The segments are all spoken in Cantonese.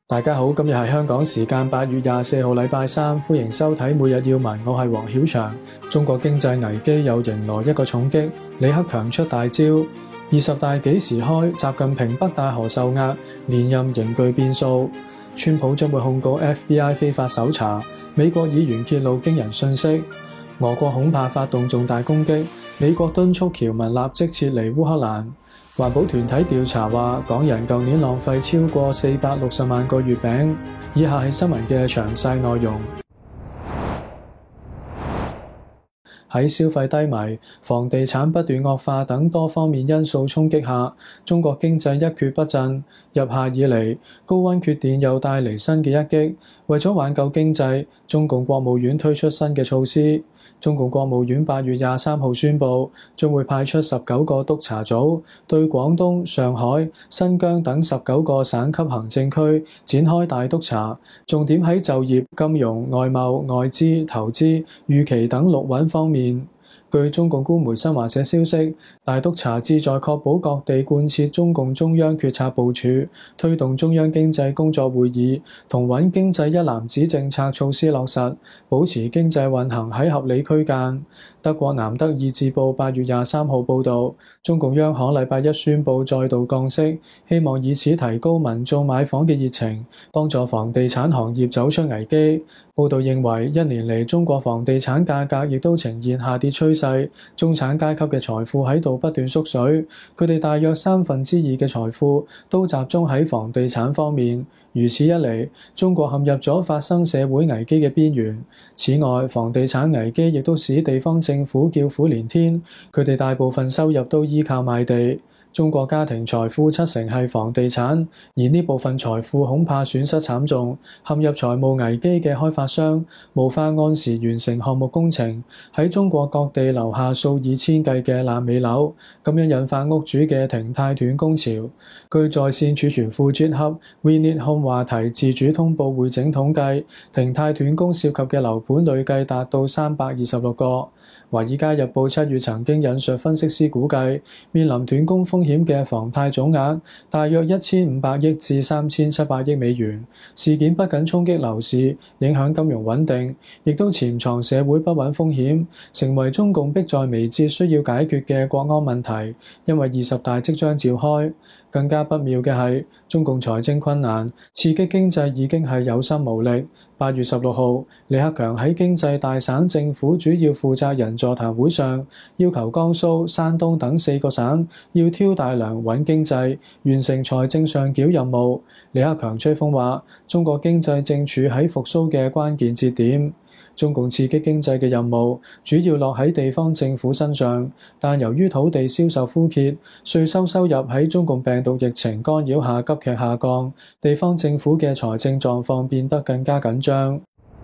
大家好，今日係香港時間8月24號禮拜三，歡迎收睇每日要聞，我係黃曉翔。中國經濟危機又迎來一個重擊，李克強出大招，20大幾時開？習近平北戴河受壓，連任仍具變數。川普將會控告 FBI 非法搜查，美國議員揭露驚人訊息，俄國恐怕發動重大攻擊，美國敦促僑民立即撤離烏克蘭。環保團體調查話，港人舊年浪費超過460萬個月餅。以下係新聞嘅詳細內容。喺消費低迷、房地產不斷惡化等多方面因素衝擊下，中國經濟一蹶不振。入夏以嚟，高溫缺電又帶嚟新嘅一擊。為咗挽救經濟，中共國務院推出新嘅措施。中共國務院8月23號宣布，將會派出19個督查組，對廣東、上海、新疆等19個省級行政區展開大督查，重點喺就業、金融、外貿、外資、投資、預期等六穩方面。據中共官媒新華社消息，大督查旨在確保各地貫徹中共中央決策部署，推動中央經濟工作會議同穩經濟一攬子政策措施落實，保持經濟運行喺合理區間。德國南德意志報8月23號報導，中共央行禮拜一宣布再度降息，希望以此提高民眾買房嘅熱情，幫助房地產行業走出危機。報導認為，一年嚟中國房地產價格亦都呈現下跌趨勢，中產階級嘅財富喺度不斷縮水，佢哋大約2/3嘅財富都集中喺房地產方面。如此一嚟，中國陷入咗發生社會危機嘅邊緣。此外，房地產危機亦都使地方政府叫苦連天，佢哋大部分收入都依靠賣地。中國家庭財富70%係房地產，而呢部分財富恐怕損失慘重。陷入財務危機嘅開發商無法按時完成項目工程，喺中國各地留下數以千計嘅爛尾樓，咁樣引發屋主嘅停貸斷供潮。據在線儲存庫 GitHub WeNeedHome 話題自主通報匯整統計，停貸斷供涉及嘅樓盤累計達到326個。華爾街日報7月曾經引述分析師估計，面臨斷供風險嘅房貸總額大約1500億至3700億美元。事件不僅衝擊樓市，影響金融穩定，亦都潛藏社會不穩風險，成為中共迫在眉睫需要解決嘅國安問題。因為20大即將召開，更加不妙嘅係，中共財政困難，刺激經濟已經係有心無力。8月16號，李克強喺經濟大省政府主要負責人座談會上，要求江蘇、山東等4個省要挑大梁穩經濟，完成財政上繳任務。李克強吹風話，中國經濟正處喺復甦嘅關鍵節點。中共刺激經濟嘅任務主要落喺地方政府身上，但由於土地銷售枯竭，稅收入喺中共病毒疫情干擾下急劇下降，地方政府嘅財政狀況變得更加緊張。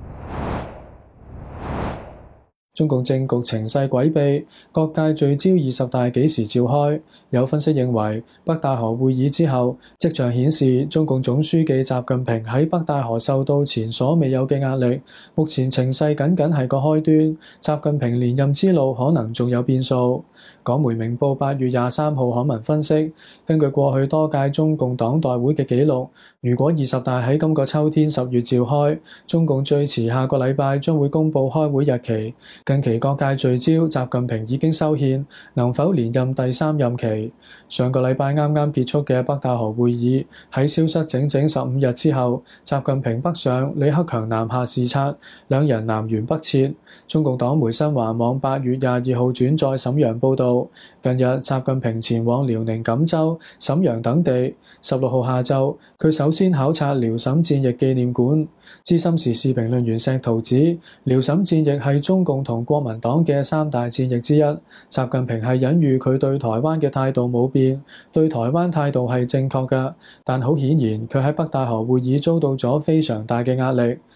中共政局情勢詭秘，各界聚焦20大幾時召開。有分析認為，北戴河會議之後，跡象顯示中共總書記習近平喺北戴河受到前所未有嘅壓力。目前情勢僅僅係個開端，習近平連任之路可能仲有變數。港媒明報8月23號刊文分析，根據過去多屆中共黨代會嘅記錄，如果20大喺今個秋天10月召開，中共最遲下個禮拜將會公布開會日期。近期各界聚焦習近平已經修憲，能否連任第3任期。上個禮拜啱啱結束嘅北戴河會議，喺消失整整15日之後，習近平北上，李克強南下視察，兩人南轅北轍。中共黨媒新華網8月22號轉載瀋陽報導，近日習近平前往遼寧錦州、瀋陽等地。16號下晝，佢首先考察遼瀋戰役紀念館。資深時事評論員石濤指，遼瀋戰役係中共同國民黨嘅3大戰役之一。習近平係隱喻佢對台灣嘅態度冇變，對台灣態度係正確嘅，但好顯然佢喺北戴河會議遭到咗非常大嘅壓力。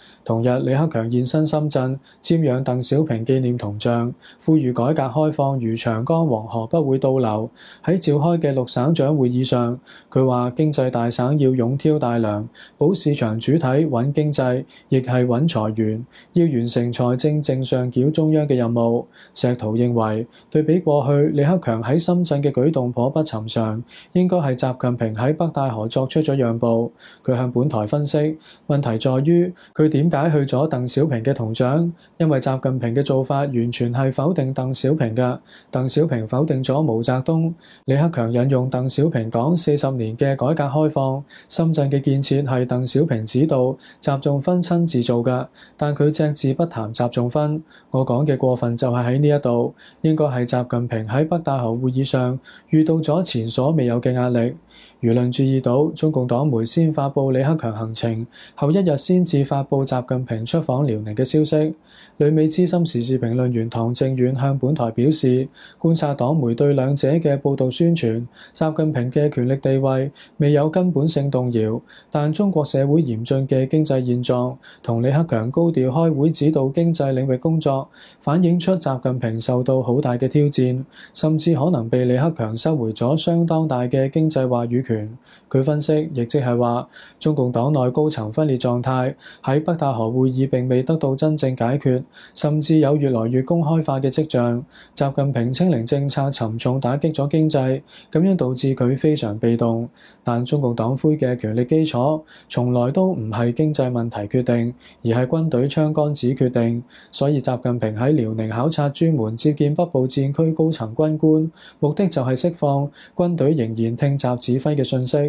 同日，李克強現身深圳，瞻仰鄧小平紀念銅像，呼籲改革開放如長江黃河不會倒流。喺召開嘅6省長會議上，佢話經濟大省要勇挑大梁，保市場主體、穩經濟，亦係穩財源，要完成財政正上繳中央嘅任務。石濤認為，對比過去，李克強喺深圳嘅舉動頗不尋常，應該係習近平喺北戴河作出咗讓步。佢向本台分析，問題在於佢點解去咗鄧小平嘅銅像？因為習近平嘅做法完全係否定鄧小平嘅，鄧小平否定咗毛澤東。李克強引用鄧小平講40年嘅改革開放，深圳嘅建設係鄧小平指導，習仲勳親自做嘅，但佢隻字不談習仲勳。我講嘅過分就係喺呢一度，應該係習近平喺北戴河會議上遇到咗前所未有嘅壓力。輿論注意到，中共黨媒先發布李克強行程，後一日先至發布習近平出訪遼寧嘅消息。旅美資深時事評論員唐正遠向本台表示，觀察黨媒對兩者嘅報導宣傳，習近平嘅權力地位未有根本性動搖，但中國社會嚴峻嘅經濟現狀同李克強高調開會指導經濟領域工作，反映出習近平受到好大嘅挑戰，甚至可能被李克強收回咗相當大嘅經濟話語權。佢分析，亦即係話，中共黨內高層分裂狀態喺北戴河會議並未得到真正解決，甚至有越來越公開化嘅跡象。習近平清零政策沉重打擊咗經濟，咁樣導致佢非常被動。但中共黨魁嘅權力基礎從來都唔係經濟問題決定，而係軍隊槍桿子決定。所以習近平喺遼寧考察專門接見北部戰區高層軍官，目的就係釋放軍隊仍然聽習指揮嘅訊息。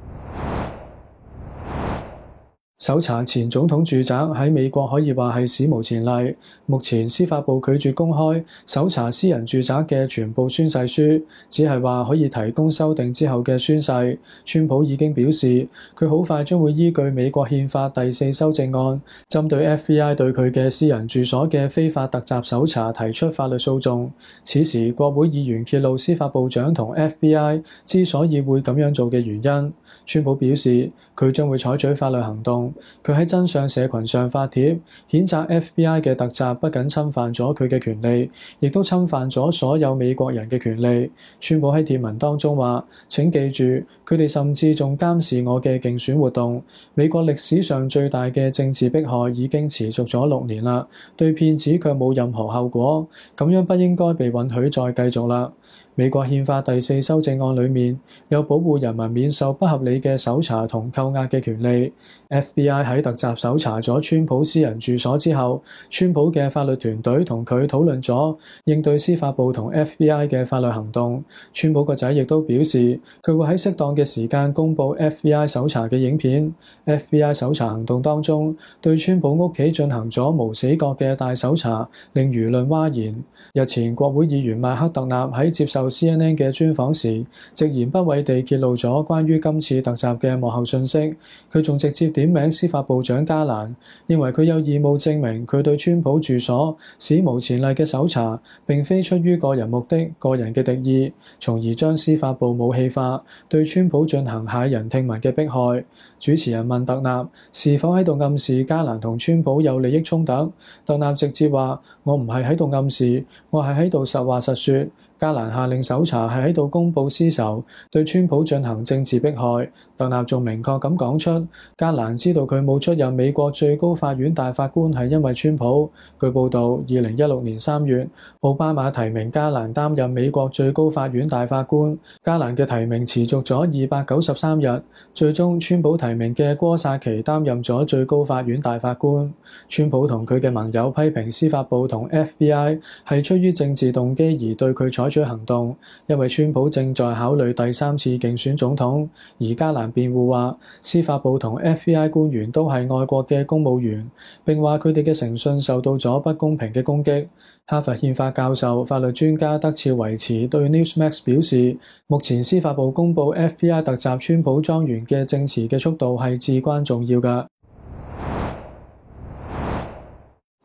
搜查前總統住宅喺美國可以話係史無前例。目前司法部拒絕公開搜查私人住宅嘅全部宣誓書，只係話可以提供修訂之後嘅宣誓。川普已經表示，佢好快將會依據美國憲法第4修正案，針對 FBI 對佢嘅私人住所嘅非法突襲搜查提出法律訴訟。此時，國會議員揭露司法部長同 FBI 之所以會咁樣做嘅原因。川普表示，佢將會採取法律行動。佢喺真相社群上發帖，譴責 FBI 嘅突襲不僅侵犯咗佢嘅權利，亦都侵犯咗所有美國人嘅權利。川普喺帖文當中話：請記住，佢哋甚至仲監視我嘅競選活動。美國歷史上最大嘅政治迫害已經持續咗6年啦，對騙子卻冇任何後果，咁樣不應該被允許再繼續啦。美國憲法第4修正案裡面有保護人民免受不合理嘅搜查同扣押嘅權利。FBI 喺突襲搜查咗川普私人住所之後，川普嘅法律團隊同佢討論咗應對司法部同 FBI 嘅法律行動。川普個仔亦都表示，佢會喺適當嘅時間公佈 FBI 搜查嘅影片。FBI 搜查行動當中，對川普屋企進行咗無死角嘅大搜查，令輿論譁然。日前，國會議員麥克特納喺接受 CNN 嘅專訪時，直言不諱地揭露咗關於今次突襲嘅幕後信息。佢仲直接點名司法部長加蘭，認為佢有義務證明佢對川普住所史無前例嘅搜查並非出於個人目的、個人嘅敵意，從而將司法部武器化，對川普進行駭人聽聞嘅迫害。主持人問特納是否喺度暗示加蘭同川普有利益衝突，特納直接話：我唔係喺度暗示，我係喺度實話實說。加蘭下令搜查係喺度公報私仇，對川普進行政治迫害。特納仲明確咁講出，加蘭知道佢冇出任美國最高法院大法官係因為川普。據報導，2016年3月，奧巴馬提名加蘭擔任美國最高法院大法官。加蘭嘅提名持續咗293日，最終川普提名嘅哥薩奇擔任咗最高法院大法官。川普同佢嘅盟友批評司法部同 FBI 係出於政治動機而對佢採取行動，因為川普正在考慮第3次競選總統。而加蘭辯護話，司法部同 FBI 官員都係愛國嘅公務員，並話佢哋嘅誠信受到咗不公平嘅攻擊。哈佛憲法教授、法律專家德肖維茨對 Newsmax 表示，目前司法部公佈 FBI 突襲川普莊園嘅證詞嘅速度係至關重要㗎。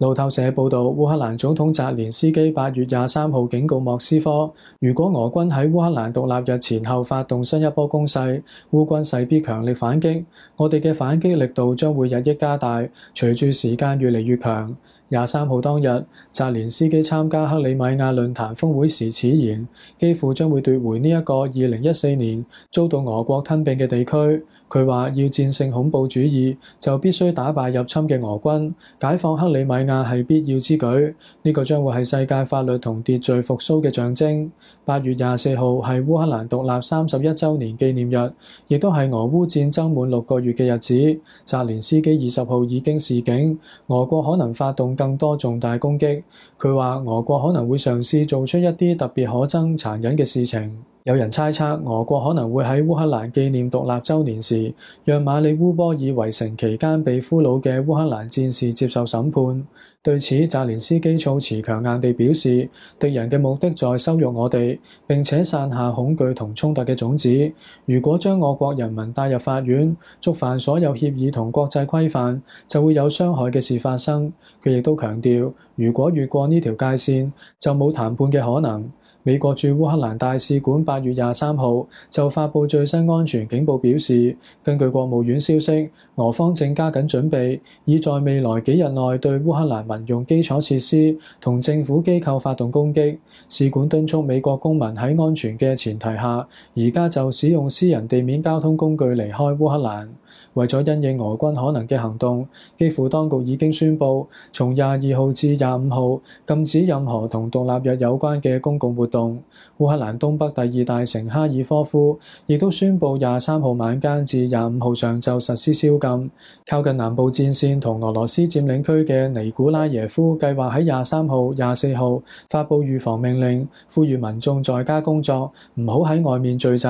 路透社報導，烏克蘭總統澤連斯基8月23號警告莫斯科，如果俄軍喺烏克蘭獨立日前後發動新一波攻勢，烏軍勢必強力反擊，我哋嘅反擊力度將會日益加大，隨住時間越嚟越強。23號當日，澤連斯基參加克里米亞論壇峰會時矢言，幾乎將會奪回呢一個2014年遭到俄國吞併嘅地區。佢話要戰勝恐怖主義，就必須打敗入侵嘅俄軍，解放克里米亞係必要之舉。呢個將會係世界法律同秩序復甦嘅象徵。8月24號係烏克蘭獨立31週年紀念日，亦都係俄烏戰爭滿6個月嘅日子。澤連斯基20號已經示警，俄國可能發動更多重大攻擊。佢話俄國可能會嘗試做出一啲特別可憎殘忍嘅事情。有人猜測俄國可能會喺烏克蘭紀念獨立週年時，讓馬里烏波爾圍城期間被俘虜嘅烏克蘭戰士接受審判。對此，澤連斯基措辭強硬地表示，敵人嘅目的在羞辱我哋，並且散下恐懼同衝突嘅種子。如果將我國人民帶入法院，觸犯所有協議同國際規範，就會有傷害嘅事發生。佢亦都強調，如果越過呢條界線，就冇談判嘅可能。美國駐烏克蘭大使館8月23號就發布最新安全警報，表示根據國務院消息，俄方正加緊準備，以在未來幾日內對烏克蘭民用基礎設施同政府機構發動攻擊。使館敦促美國公民喺安全嘅前提下，而家就使用私人地面交通工具離開烏克蘭。為咗因應俄軍可能嘅行動，基輔當局已經宣布，從22號至25號禁止任何同獨立日有關嘅公共活動。烏克蘭東北第2大城哈爾科夫亦都宣布23號晚間至25號上晝實施宵禁。靠近南部戰線同俄羅斯佔領區嘅尼古拉耶夫計劃喺23號、24號發布預防命令，呼籲民眾在家工作，唔好喺外面聚集。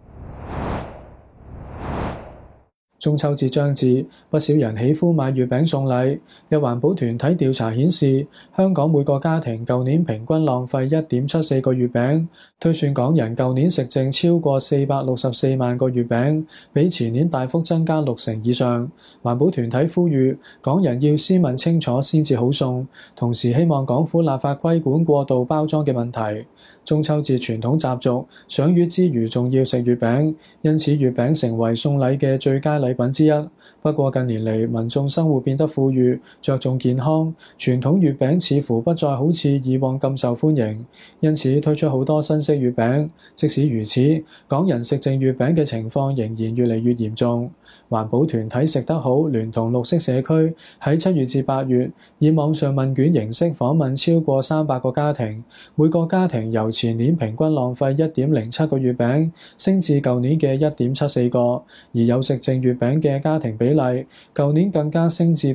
中秋節將至，不少人喜歡買月餅送禮。有環保團體調查顯示，香港每個家庭舊年平均浪費1.74個月餅，推算港人舊年食剩超過464萬個月餅，比前年大幅增加60%以上。環保團體呼籲港人要先問清楚先至好送，同時希望港府立法規管過度包裝嘅問題。中秋節傳統習俗，賞月之餘仲要食月餅，因此月餅成為送禮嘅最佳禮品之一。不過近年嚟，民眾生活變得富裕，着重健康，傳統月餅似乎不再好似以往咁受歡迎，因此推出好多新式月餅。即使如此，港人食剩月餅嘅情況仍然越嚟越嚴重。環保團體食得好聯同綠色社區喺7月至8月以網上問卷形式訪問超過300個家庭，每個家庭由前年平均浪費1.07個月餅升至舊年嘅1.74個，而有食剩月餅嘅家庭比例舊年更加升至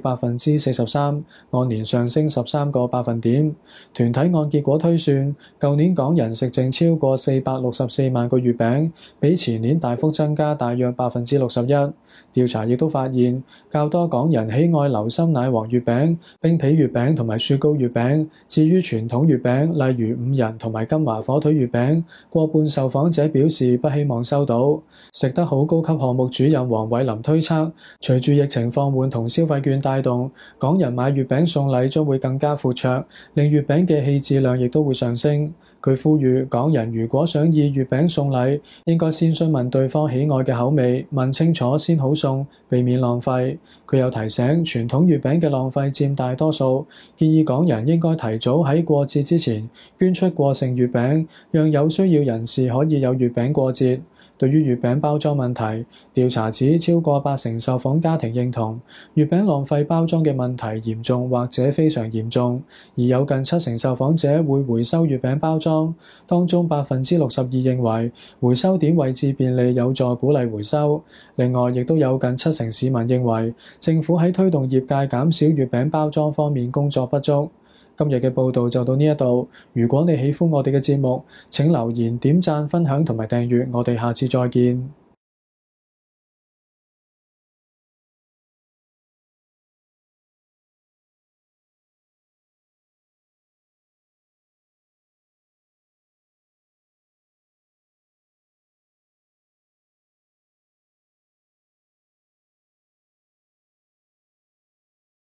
43%，按年上升13個百分點。團體按結果推算，舊年港人食剩超過464萬個月餅，比前年大幅增加大約61%。調查亦都發現，較多港人喜愛流心奶黃月餅、冰皮月餅同埋雪糕月餅。至於傳統月餅，例如五仁同埋金華火腿月餅，過半受訪者表示不希望收到。食得好高級項目主任黃偉林推測，隨住疫情放緩同消費券帶動，港人買月餅送禮將會更加闊綽，令月餅嘅氣質量亦都會上升。佢呼籲港人如果想以月餅送禮，應該先詢問對方喜愛嘅口味，問清楚先好送，避免浪費。佢又提醒，傳統月餅嘅浪費佔大多數，建議港人應該提早喺過節之前捐出過剩月餅，讓有需要人士可以有月餅過節。對於月餅包裝問題，調查指超過80%受訪家庭認同月餅浪費包裝嘅問題嚴重或者非常嚴重，而有近70%受訪者會回收月餅包裝，當中62%認為回收點位置便利有助鼓勵回收。另外，亦都有近70%市民認為政府喺推動業界減少月餅包裝方面工作不足。今日嘅報道就到呢一度。如果你喜歡我哋嘅節目，請留言、點讚、分享同埋訂閱。我哋下次再見。